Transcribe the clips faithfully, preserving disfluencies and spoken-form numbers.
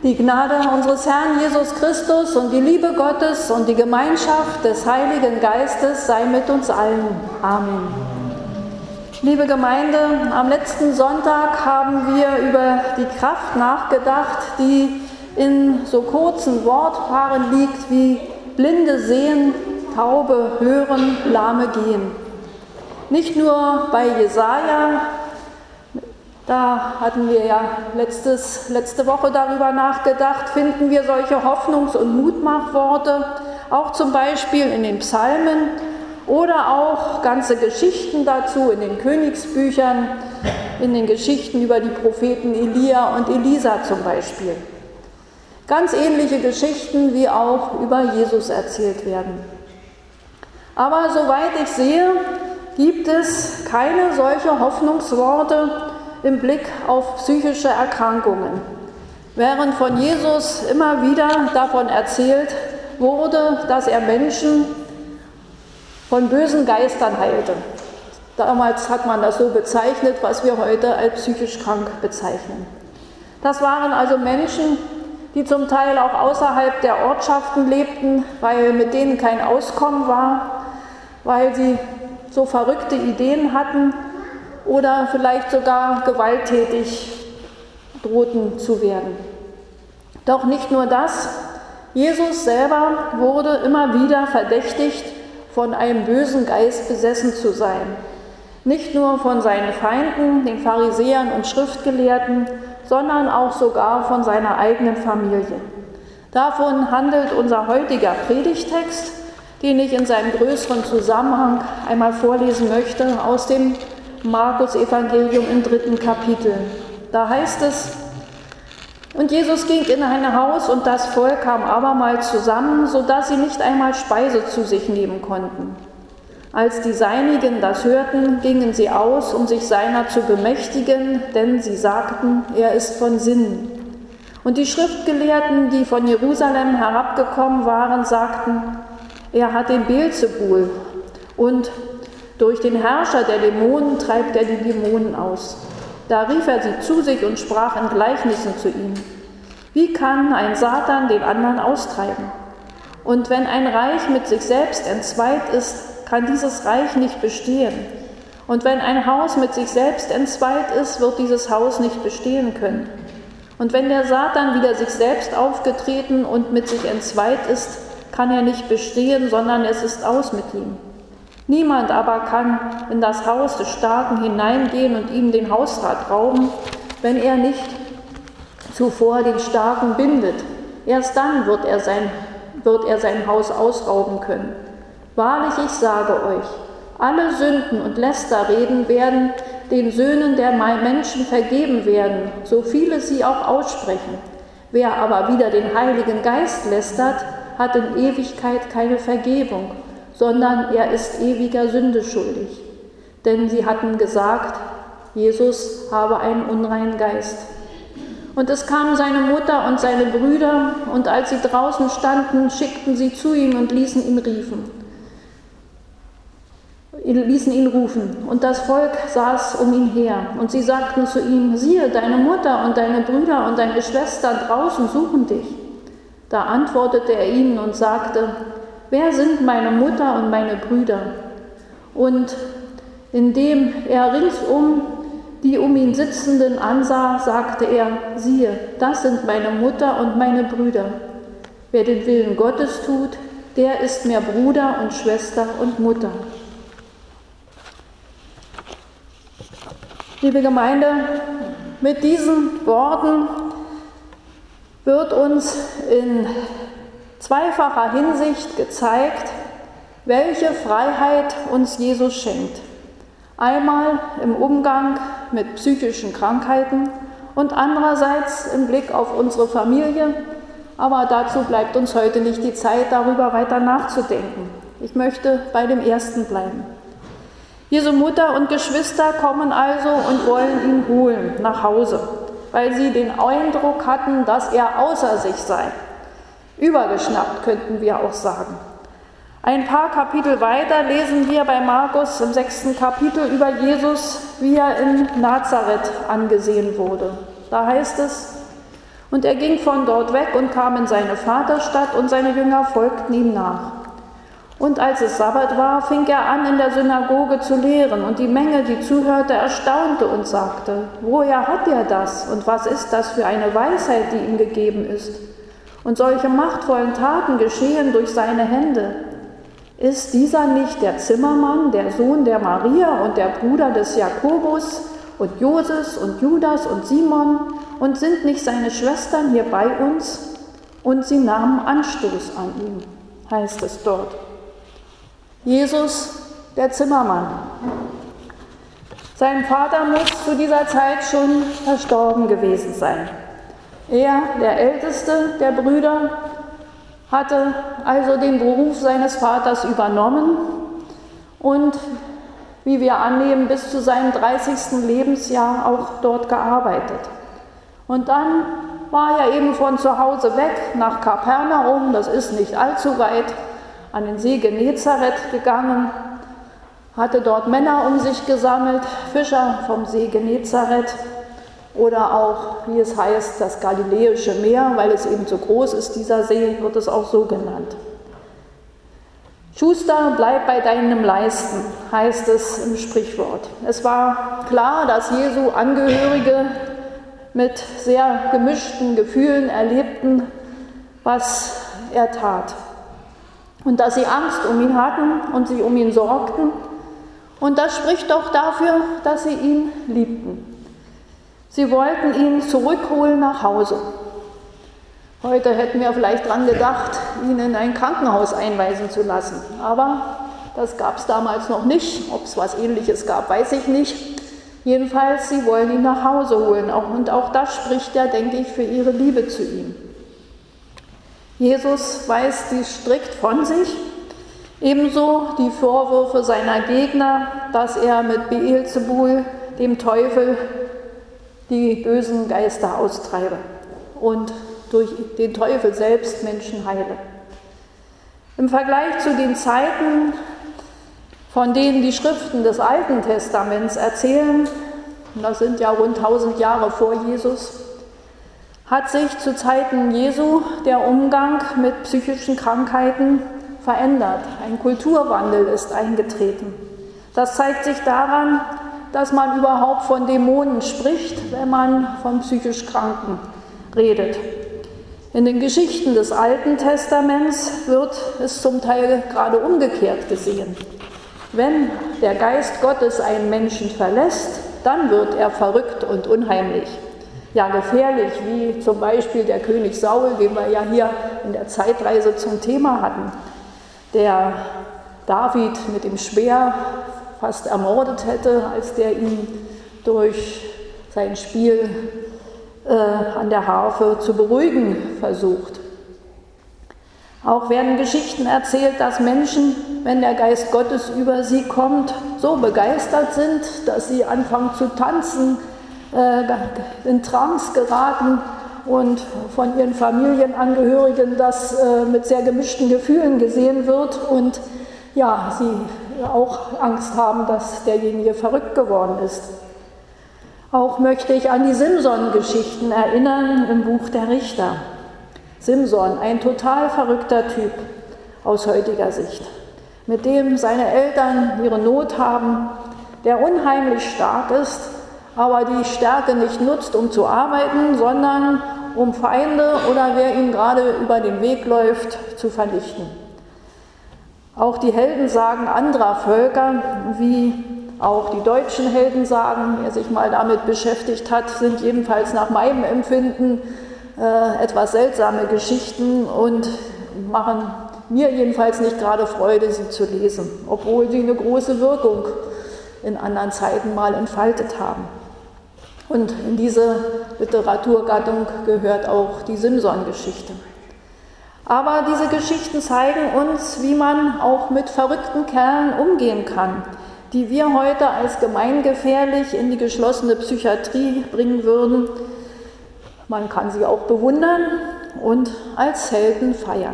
Die Gnade unseres Herrn Jesus Christus und die Liebe Gottes und die Gemeinschaft des Heiligen Geistes sei mit uns allen. Amen. Liebe Gemeinde, am letzten Sonntag haben wir über die Kraft nachgedacht, die in so kurzen Wortpaaren liegt wie Blinde sehen, Taube hören, Lahme gehen. Nicht nur bei Jesaja, da hatten wir ja letztes, letzte Woche darüber nachgedacht, finden wir solche Hoffnungs- und Mutmachworte, auch zum Beispiel in den Psalmen oder auch ganze Geschichten dazu in den Königsbüchern, in den Geschichten über die Propheten Elia und Elisa zum Beispiel. Ganz ähnliche Geschichten, wie auch über Jesus erzählt werden. Aber soweit ich sehe, gibt es keine solche Hoffnungsworte im Blick auf psychische Erkrankungen, während von Jesus immer wieder davon erzählt wurde, dass er Menschen von bösen Geistern heilte. Damals hat man das so bezeichnet, was wir heute als psychisch krank bezeichnen. Das waren also Menschen, die zum Teil auch außerhalb der Ortschaften lebten, weil mit denen kein Auskommen war, weil sie so verrückte Ideen hatten oder vielleicht sogar gewalttätig drohten zu werden. Doch nicht nur das, Jesus selber wurde immer wieder verdächtigt, von einem bösen Geist besessen zu sein. Nicht nur von seinen Feinden, den Pharisäern und Schriftgelehrten, sondern auch sogar von seiner eigenen Familie. Davon handelt unser heutiger Predigtext, den ich in seinem größeren Zusammenhang einmal vorlesen möchte, aus dem Markus-Evangelium im dritten Kapitel. Da heißt es: Und Jesus ging in ein Haus, und das Volk kam abermals zusammen, so dass sie nicht einmal Speise zu sich nehmen konnten. Als die Seinigen das hörten, gingen sie aus, um sich seiner zu bemächtigen, denn sie sagten, er ist von Sinnen. Und die Schriftgelehrten, die von Jerusalem herabgekommen waren, sagten, er hat den Beelzebul und durch den Herrscher der Dämonen treibt er die Dämonen aus. Da rief er sie zu sich und sprach in Gleichnissen zu ihnen. Wie kann ein Satan den anderen austreiben? Und wenn ein Reich mit sich selbst entzweit ist, kann dieses Reich nicht bestehen. Und wenn ein Haus mit sich selbst entzweit ist, wird dieses Haus nicht bestehen können. Und wenn der Satan wieder sich selbst aufgetreten und mit sich entzweit ist, kann er nicht bestehen, sondern es ist aus mit ihm. Niemand aber kann in das Haus des Starken hineingehen und ihm den Hausrat rauben, wenn er nicht zuvor den Starken bindet. Erst dann wird er sein, wird er sein Haus ausrauben können. Wahrlich, ich sage euch, alle Sünden und Lästerreden werden den Söhnen der Menschen vergeben werden, so viele sie auch aussprechen. Wer aber wieder den Heiligen Geist lästert, hat in Ewigkeit keine Vergebung, sondern er ist ewiger Sünde schuldig. Denn sie hatten gesagt, Jesus habe einen unreinen Geist. Und es kamen seine Mutter und seine Brüder, und als sie draußen standen, schickten sie zu ihm und ließen ihn riefen, ließen ihn rufen. Und das Volk saß um ihn her, und sie sagten zu ihm, siehe, deine Mutter und deine Brüder und deine Schwestern draußen suchen dich. Da antwortete er ihnen und sagte, wer sind meine Mutter und meine Brüder? Und indem er ringsum die um ihn Sitzenden ansah, sagte er, siehe, das sind meine Mutter und meine Brüder. Wer den Willen Gottes tut, der ist mir Bruder und Schwester und Mutter. Liebe Gemeinde, mit diesen Worten wird uns in zweifacher Hinsicht gezeigt, welche Freiheit uns Jesus schenkt. Einmal im Umgang mit psychischen Krankheiten und andererseits im Blick auf unsere Familie, aber dazu bleibt uns heute nicht die Zeit, darüber weiter nachzudenken. Ich möchte bei dem ersten bleiben. Jesu Mutter und Geschwister kommen also und wollen ihn holen nach Hause, weil sie den Eindruck hatten, dass er außer sich sei. Übergeschnappt, könnten wir auch sagen. Ein paar Kapitel weiter lesen wir bei Markus im sechsten Kapitel über Jesus, wie er in Nazareth angesehen wurde. Da heißt es, Und er ging von dort weg und kam in seine Vaterstadt, und seine Jünger folgten ihm nach. Und als es Sabbat war, fing er an, in der Synagoge zu lehren, und die Menge, die zuhörte, erstaunte und sagte: Woher hat er das, und was ist das für eine Weisheit, die ihm gegeben ist? Und solche machtvollen Taten geschehen durch seine Hände. Ist dieser nicht der Zimmermann, der Sohn der Maria und der Bruder des Jakobus und Joses und Judas und Simon? Und sind nicht seine Schwestern hier bei uns? Und sie nahmen Anstoß an ihm, heißt es dort. Jesus, der Zimmermann. Sein Vater muss zu dieser Zeit schon verstorben gewesen sein. Er, der älteste der Brüder, hatte also den Beruf seines Vaters übernommen und, wie wir annehmen, bis zu seinem dreißigsten Lebensjahr auch dort gearbeitet. Und dann war er eben von zu Hause weg nach Kapernaum, das ist nicht allzu weit, an den See Genezareth gegangen, hatte dort Männer um sich gesammelt, Fischer vom See Genezareth, oder auch, wie es heißt, das Galiläische Meer, weil es eben so groß ist, dieser See, wird es auch so genannt. Schuster, bleib bei deinem Leisten, heißt es im Sprichwort. Es war klar, dass Jesu Angehörige mit sehr gemischten Gefühlen erlebten, was er tat. Und dass sie Angst um ihn hatten und sich um ihn sorgten. Und das spricht doch dafür, dass sie ihn liebten. Sie wollten ihn zurückholen nach Hause. Heute hätten wir vielleicht dran gedacht, ihn in ein Krankenhaus einweisen zu lassen. Aber das gab es damals noch nicht. Ob es was Ähnliches gab, weiß ich nicht. Jedenfalls, sie wollen ihn nach Hause holen. Und auch das spricht ja, denke ich, für ihre Liebe zu ihm. Jesus weist dies strikt von sich. Ebenso die Vorwürfe seiner Gegner, dass er mit Beelzebul, dem Teufel, die bösen Geister austreibe und durch den Teufel selbst Menschen heile. Im Vergleich zu den Zeiten, von denen die Schriften des Alten Testaments erzählen, und das sind ja rund tausend Jahre vor Jesus, hat sich zu Zeiten Jesu der Umgang mit psychischen Krankheiten verändert. Ein Kulturwandel ist eingetreten. Das zeigt sich daran, dass man überhaupt von Dämonen spricht, wenn man von psychisch Kranken redet. In den Geschichten des Alten Testaments wird es zum Teil gerade umgekehrt gesehen. Wenn der Geist Gottes einen Menschen verlässt, dann wird er verrückt und unheimlich. Ja, gefährlich, wie zum Beispiel der König Saul, den wir ja hier in der Zeitreise zum Thema hatten, der David mit dem Speer fast ermordet hätte, als der ihn durch sein Spiel äh, an der Harfe zu beruhigen versucht. Auch werden Geschichten erzählt, dass Menschen, wenn der Geist Gottes über sie kommt, so begeistert sind, dass sie anfangen zu tanzen, äh, in Trance geraten und von ihren Familienangehörigen das äh, mit sehr gemischten Gefühlen gesehen wird und ja, sie auch Angst haben, dass derjenige verrückt geworden ist. Auch möchte ich an die Simson-Geschichten erinnern im Buch der Richter. Simson, ein total verrückter Typ aus heutiger Sicht, mit dem seine Eltern ihre Not haben, der unheimlich stark ist, aber die Stärke nicht nutzt, um zu arbeiten, sondern um Feinde oder wer ihm gerade über den Weg läuft, zu vernichten. Auch die Heldensagen anderer Völker, wie auch die deutschen Heldensagen, wer sich mal damit beschäftigt hat, sind jedenfalls nach meinem Empfinden äh, etwas seltsame Geschichten und machen mir jedenfalls nicht gerade Freude, sie zu lesen, obwohl sie eine große Wirkung in anderen Zeiten mal entfaltet haben. Und in diese Literaturgattung gehört auch die Simson-Geschichte. Aber diese Geschichten zeigen uns, wie man auch mit verrückten Kerlen umgehen kann, die wir heute als gemeingefährlich in die geschlossene Psychiatrie bringen würden. Man kann sie auch bewundern und als Helden feiern.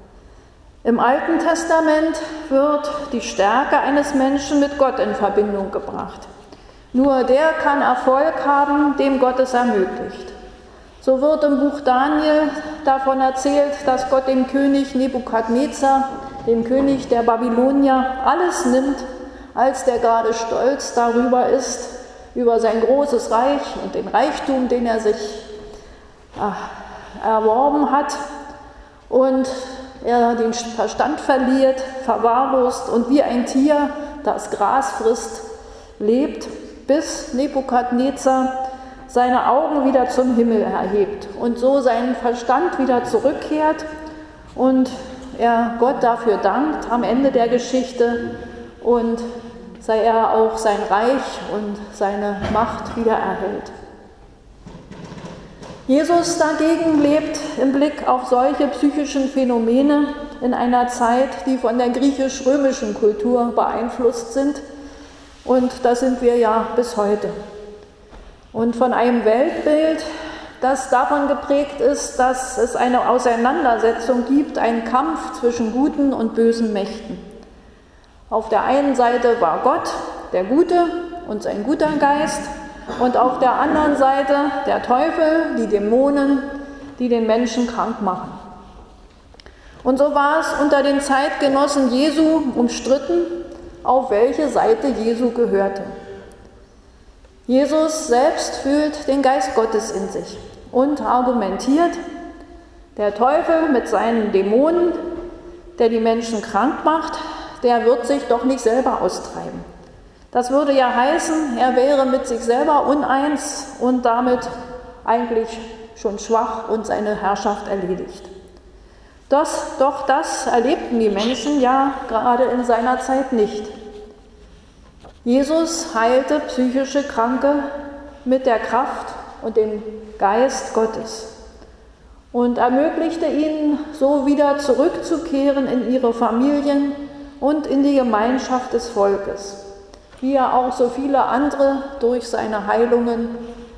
Im Alten Testament wird die Stärke eines Menschen mit Gott in Verbindung gebracht. Nur der kann Erfolg haben, dem Gott es ermöglicht. So wird im Buch Daniel davon erzählt, dass Gott dem König Nebukadnezar, dem König der Babylonier, alles nimmt, als der gerade stolz darüber ist, über sein großes Reich und den Reichtum, den er sich äh, erworben hat, und er den Verstand verliert, verwahrlost und wie ein Tier, das Gras frisst, lebt, bis Nebukadnezar seine Augen wieder zum Himmel erhebt und so seinen Verstand wieder zurückkehrt und er Gott dafür dankt am Ende der Geschichte und sei er auch sein Reich und seine Macht wieder erhält. Jesus dagegen lebt im Blick auf solche psychischen Phänomene in einer Zeit, die von der griechisch-römischen Kultur beeinflusst sind, und das sind wir ja bis heute. Und von einem Weltbild, das davon geprägt ist, dass es eine Auseinandersetzung gibt, einen Kampf zwischen guten und bösen Mächten. Auf der einen Seite war Gott, der Gute und sein guter Geist, und auf der anderen Seite der Teufel, die Dämonen, die den Menschen krank machen. Und so war es unter den Zeitgenossen Jesu umstritten, auf welche Seite Jesu gehörte. Jesus selbst fühlt den Geist Gottes in sich und argumentiert, der Teufel mit seinen Dämonen, der die Menschen krank macht, der wird sich doch nicht selber austreiben. Das würde ja heißen, er wäre mit sich selber uneins und damit eigentlich schon schwach und seine Herrschaft erledigt. Das, doch das erlebten die Menschen ja gerade in seiner Zeit nicht. Jesus heilte psychische Kranke mit der Kraft und dem Geist Gottes und ermöglichte ihnen, so wieder zurückzukehren in ihre Familien und in die Gemeinschaft des Volkes, wie er auch so viele andere durch seine Heilungen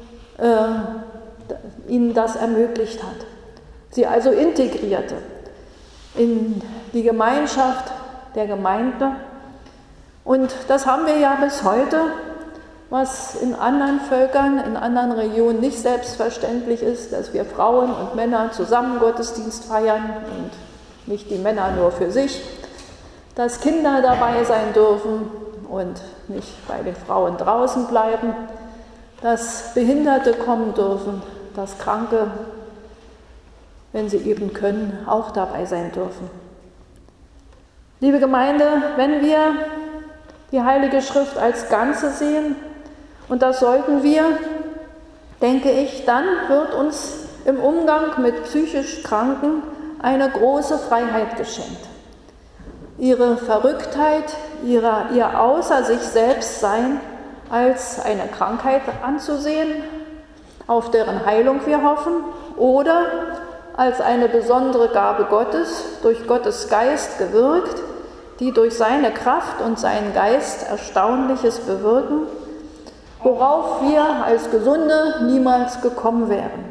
äh, ihnen das ermöglicht hat. Sie also integrierte in die Gemeinschaft der Gemeinde. Und das haben wir ja bis heute, was in anderen Völkern, in anderen Regionen nicht selbstverständlich ist, dass wir Frauen und Männer zusammen Gottesdienst feiern und nicht die Männer nur für sich, dass Kinder dabei sein dürfen und nicht bei den Frauen draußen bleiben, dass Behinderte kommen dürfen, dass Kranke, wenn sie eben können, auch dabei sein dürfen. Liebe Gemeinde, wenn wir die Heilige Schrift als Ganze sehen, und das sollten wir, denke ich, dann wird uns im Umgang mit psychisch Kranken eine große Freiheit geschenkt. Ihre Verrücktheit, ihre, ihr außer sich selbst Sein als eine Krankheit anzusehen, auf deren Heilung wir hoffen, oder als eine besondere Gabe Gottes, durch Gottes Geist gewirkt, die durch seine Kraft und seinen Geist Erstaunliches bewirken, worauf wir als Gesunde niemals gekommen wären.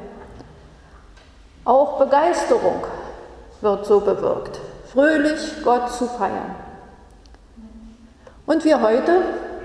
Auch Begeisterung wird so bewirkt, fröhlich Gott zu feiern. Und wir heute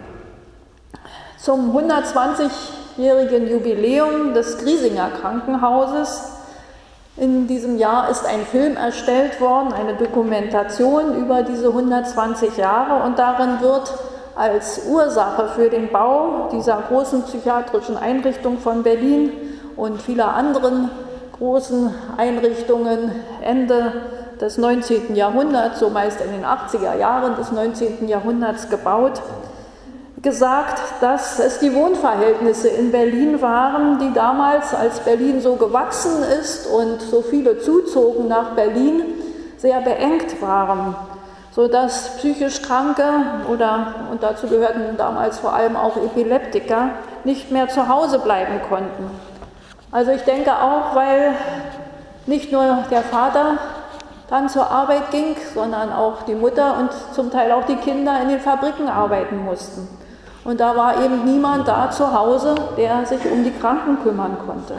zum hundertzwanzigjährigen Jubiläum des Griesinger Krankenhauses. In diesem Jahr ist ein Film erstellt worden, eine Dokumentation über diese hundertzwanzig Jahre, und darin wird als Ursache für den Bau dieser großen psychiatrischen Einrichtung von Berlin und vieler anderen großen Einrichtungen Ende des neunzehnten Jahrhunderts, so meist in den achtziger Jahren des neunzehnten Jahrhunderts gebaut, gesagt, dass es die Wohnverhältnisse in Berlin waren, die damals, als Berlin so gewachsen ist und so viele zuzogen nach Berlin, sehr beengt waren, sodass psychisch Kranke oder, und dazu gehörten damals vor allem auch Epileptiker, nicht mehr zu Hause bleiben konnten. Also ich denke auch, weil nicht nur der Vater dann zur Arbeit ging, sondern auch die Mutter und zum Teil auch die Kinder in den Fabriken arbeiten mussten. Und da war eben niemand da zu Hause, der sich um die Kranken kümmern konnte.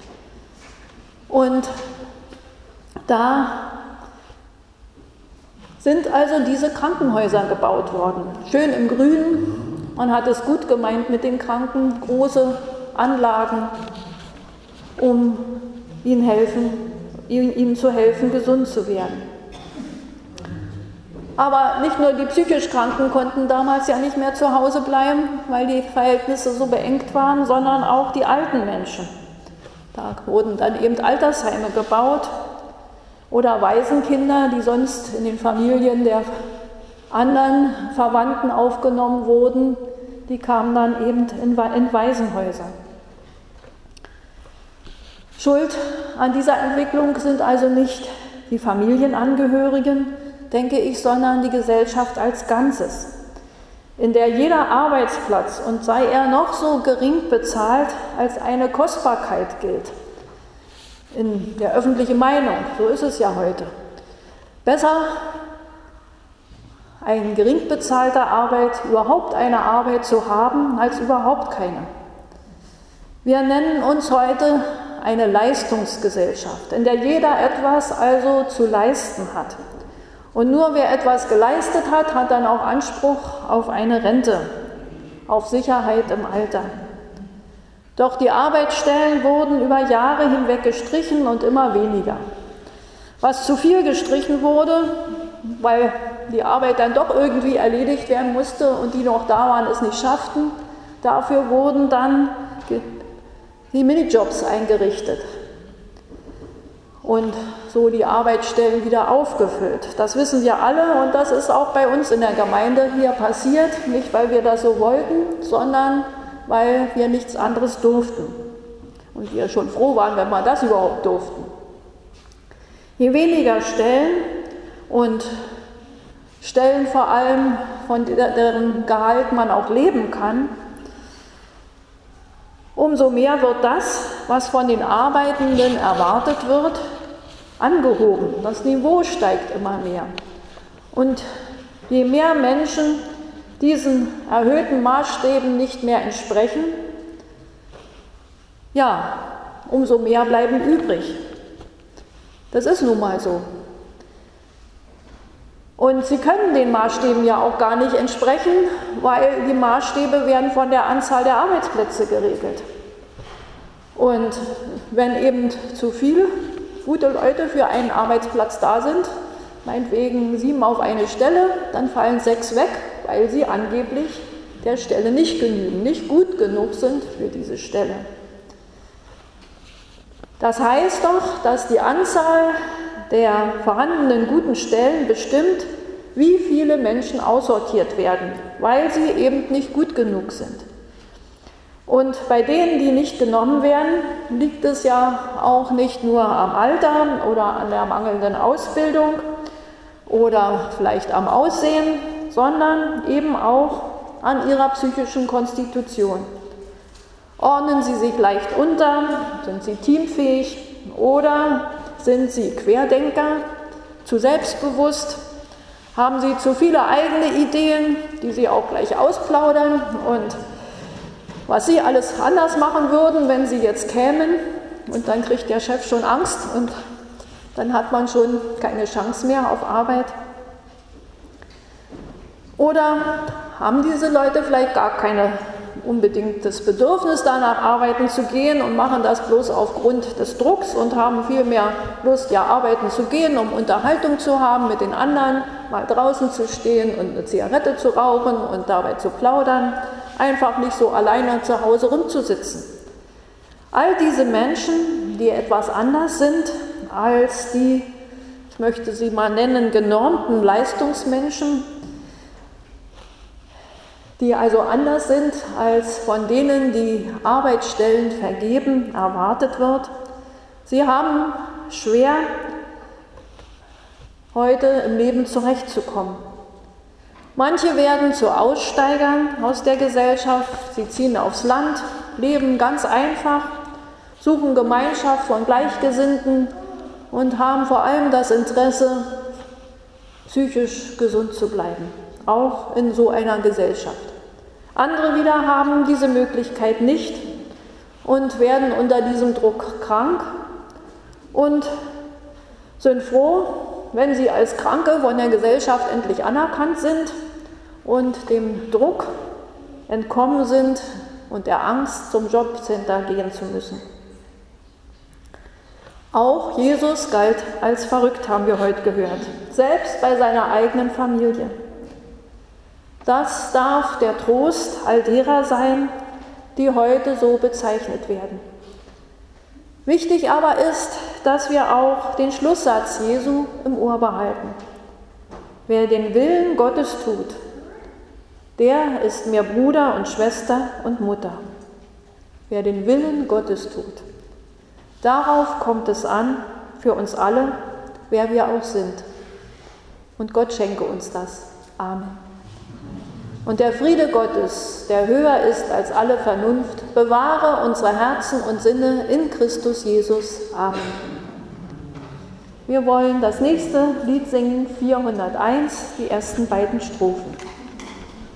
Und da sind also diese Krankenhäuser gebaut worden. Schön im Grünen, man hat es gut gemeint mit den Kranken, große Anlagen. um ihnen, helfen, ihnen zu helfen, gesund zu werden. Aber nicht nur die psychisch Kranken konnten damals ja nicht mehr zu Hause bleiben, weil die Verhältnisse so beengt waren, sondern auch die alten Menschen. Da wurden dann eben Altersheime gebaut oder Waisenkinder, die sonst in den Familien der anderen Verwandten aufgenommen wurden, die kamen dann eben in Waisenhäuser. Schuld an dieser Entwicklung sind also nicht die Familienangehörigen, denke ich, sondern die Gesellschaft als Ganzes, in der jeder Arbeitsplatz, und sei er noch so gering bezahlt, als eine Kostbarkeit gilt. In der öffentlichen Meinung, so ist es ja heute. Besser eine gering bezahlte Arbeit, überhaupt eine Arbeit zu haben, als überhaupt keine. Wir nennen uns heute eine Leistungsgesellschaft, in der jeder etwas also zu leisten hat. Und nur wer etwas geleistet hat, hat dann auch Anspruch auf eine Rente, auf Sicherheit im Alter. Doch die Arbeitsstellen wurden über Jahre hinweg gestrichen und immer weniger. Was zu viel gestrichen wurde, weil die Arbeit dann doch irgendwie erledigt werden musste und die noch da waren, es nicht schafften, dafür wurden dann die Minijobs eingerichtet und so die Arbeitsstellen wieder aufgefüllt. Das wissen wir alle und das ist auch bei uns in der Gemeinde hier passiert, nicht weil wir das so wollten, sondern weil wir nichts anderes durften und wir schon froh waren, wenn wir das überhaupt durften. Je weniger Stellen und Stellen vor allem, von deren Gehalt man auch leben kann, umso mehr wird das, was von den Arbeitenden erwartet wird, angehoben. Das Niveau steigt immer mehr. Und je mehr Menschen diesen erhöhten Maßstäben nicht mehr entsprechen, ja, umso mehr bleiben übrig. Das ist nun mal so. Und sie können den Maßstäben ja auch gar nicht entsprechen, weil die Maßstäbe werden von der Anzahl der Arbeitsplätze geregelt. Und wenn eben zu viele gute Leute für einen Arbeitsplatz da sind, meinetwegen sieben auf eine Stelle, dann fallen sechs weg, weil sie angeblich der Stelle nicht genügen, nicht gut genug sind für diese Stelle. Das heißt doch, dass die Anzahl der vorhandenen guten Stellen bestimmt, wie viele Menschen aussortiert werden, weil sie eben nicht gut genug sind. Und bei denen, die nicht genommen werden, liegt es ja auch nicht nur am Alter oder an der mangelnden Ausbildung oder vielleicht am Aussehen, sondern eben auch an ihrer psychischen Konstitution. Ordnen sie sich leicht unter, sind sie teamfähig oder sind sie Querdenker, zu selbstbewusst, haben sie zu viele eigene Ideen, die sie auch gleich ausplaudern und was sie alles anders machen würden, wenn sie jetzt kämen und dann kriegt der Chef schon Angst und dann hat man schon keine Chance mehr auf Arbeit. Oder haben diese Leute vielleicht gar kein unbedingtes Bedürfnis danach arbeiten zu gehen und machen das bloß aufgrund des Drucks und haben viel mehr Lust, ja arbeiten zu gehen, um Unterhaltung zu haben mit den anderen, mal draußen zu stehen und eine Zigarette zu rauchen und dabei zu plaudern, einfach nicht so alleine zu Hause rumzusitzen. All diese Menschen, die etwas anders sind als die, ich möchte sie mal nennen, genormten Leistungsmenschen, die also anders sind als von denen, die Arbeitsstellen vergeben, erwartet wird. Sie haben schwer, heute im Leben zurechtzukommen. Manche werden zu Aussteigern aus der Gesellschaft, sie ziehen aufs Land, leben ganz einfach, suchen Gemeinschaft von Gleichgesinnten und haben vor allem das Interesse, psychisch gesund zu bleiben, auch in so einer Gesellschaft. Andere wieder haben diese Möglichkeit nicht und werden unter diesem Druck krank und sind froh, wenn sie als Kranke von der Gesellschaft endlich anerkannt sind und dem Druck entkommen sind und der Angst, zum Jobcenter gehen zu müssen. Auch Jesus galt als verrückt, haben wir heute gehört, selbst bei seiner eigenen Familie. Das darf der Trost all derer sein, die heute so bezeichnet werden. Wichtig aber ist, dass wir auch den Schlusssatz Jesu im Ohr behalten. Wer den Willen Gottes tut, der ist mir Bruder und Schwester und Mutter. Wer den Willen Gottes tut. Darauf kommt es an, für uns alle, wer wir auch sind. Und Gott schenke uns das. Amen. Und der Friede Gottes, der höher ist als alle Vernunft, bewahre unsere Herzen und Sinne in Christus Jesus. Amen. Wir wollen das nächste Lied singen, vierhunderteins, die ersten beiden Strophen.